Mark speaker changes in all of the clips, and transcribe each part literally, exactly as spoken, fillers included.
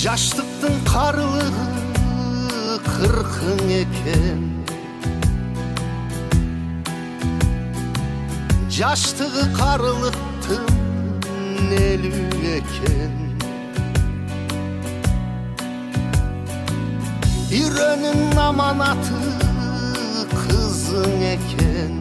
Speaker 1: Жаштықтың қарылығы қырқың екен, жаштығы қарылықтың елу екен. Үйренің аманаты қызың екен,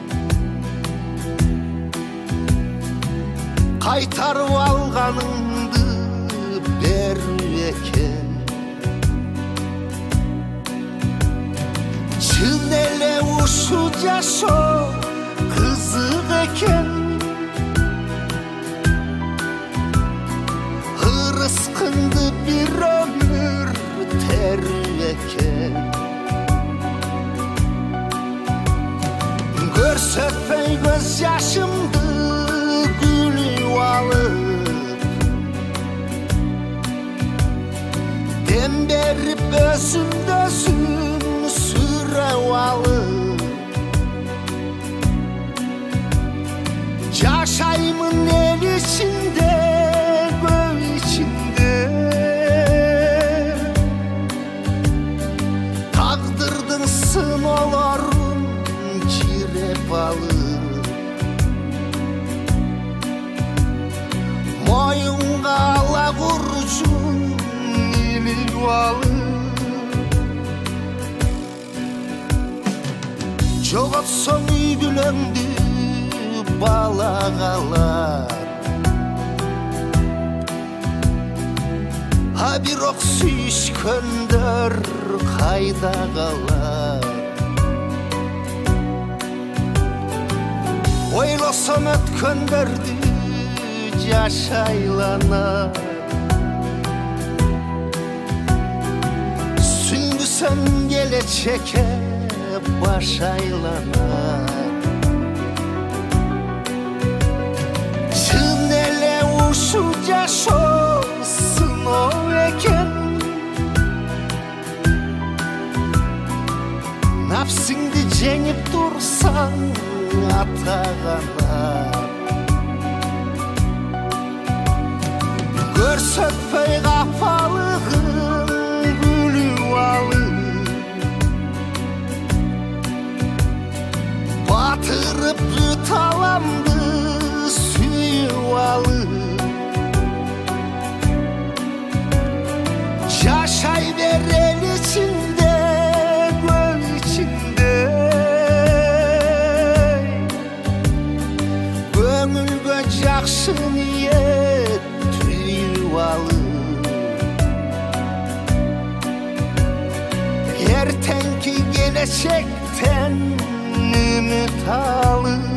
Speaker 1: қайтарып алғаныңды беру екен. Шын эле ушу жашоо қызық екен, ырыскыңды бір өмір теру екен. Көрсөтпөй көз жашымды күлүп алып, дем берип өзүмдү өзүм сүрөп алып, жашаймын эл ичинде, көй ичинде. Тагдырдын сыноолорун жиреп алып, моюнга ала бурчун илип алып, жоготсоң үй бүлөңдү бала қалар. А бирок сүйүшкөндөр кайда калар? Ойлосом өткөндөрдү жашайланар, сүңгүсөм келечекке баш айланар. Чын эле ушу жашоо сыноо экен, напсыңды жеңип турсаң ата канат. Көрсөтпөй капалыгын күлүп алып, батырып таламды сүйүп алып, жашай бер эл ичинде, көй ичинде. Көңүлгө жакшы ниет түйүп алып, эртеңки келечектен үмүт алып,